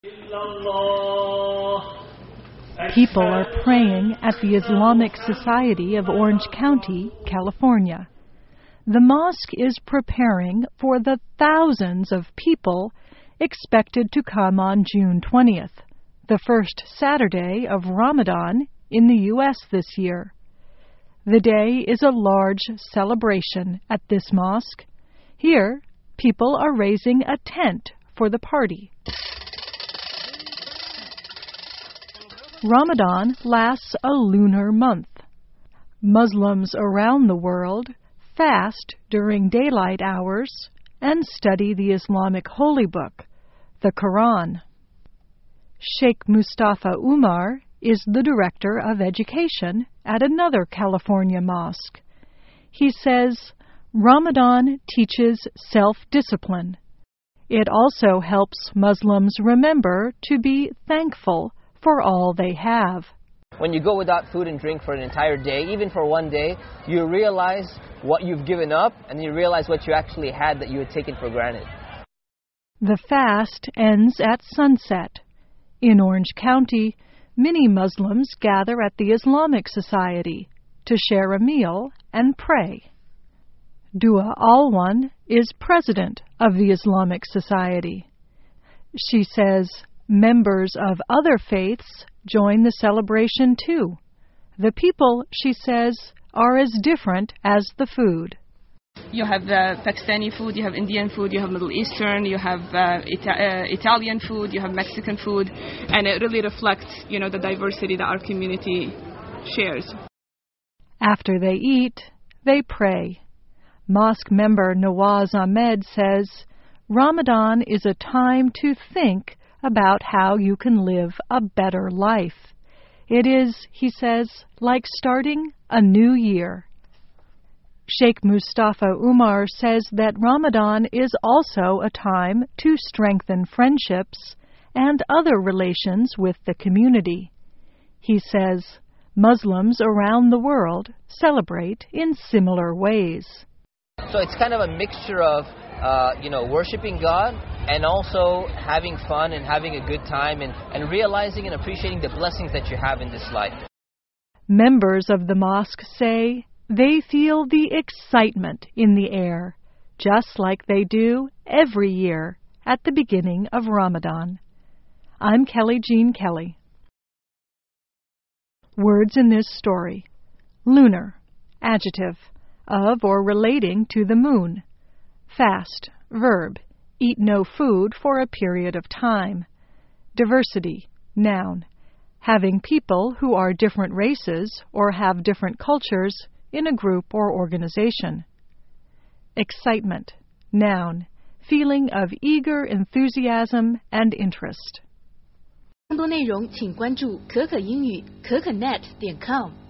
People are praying at the Islamic Society of Orange County, California. The mosque is preparing for the thousands of people expected to come on June 20th, the first Saturday of Ramadan in the U.S. this year. The day is a large celebration at this mosque. Here, people are raising a tent for the party. Ramadan lasts a lunar month. Muslims around the world fast during daylight hours and study the Islamic holy book, the Quran. Sheikh Mustafa Umar is the director of education at another California mosque. He says Ramadan teaches self-discipline. It also helps Muslims remember to be thankful for all they have. When you go without food and drink for an entire day, even for one day, you realize what you've given up and you realize what you actually had that you had taken for granted. The fast ends at sunset. In Orange County, many Muslims gather at the Islamic Society to share a meal and pray. Dua Alwan is president of the Islamic Society. She says members of other faiths join the celebration too. The people, she says, are as different as the food. You have Pakistani food, you have Indian food, you have Middle Eastern, you have Italian food, you have Mexican food, and it really reflects, the diversity that our community shares. After they eat, they pray. Mosque member Nawaz Ahmed says, Ramadan is a time to think about how you can live a better life. It is, he says, like starting a new year. Sheikh Mustafa Umar says that Ramadan is also a time to strengthen friendships and other relations with the community. He says Muslims around the world celebrate in similar ways. So it's kind of a mixture of, worshiping God and also having fun and having a good time and realizing and appreciating the blessings that you have in this life. Members of the mosque say they feel the excitement in the air, just like they do every year at the beginning of Ramadan. I'm Kelly Jean Kelly. Words in this story. Lunar, adjective, of or relating to the moon. Fast, verb, eat no food for a period of time. Diversity, noun, having people who are different races or have different cultures in a group or organization. Excitement, noun, feeling of eager enthusiasm and interest. 更多内容请关注可可英语可可net.com。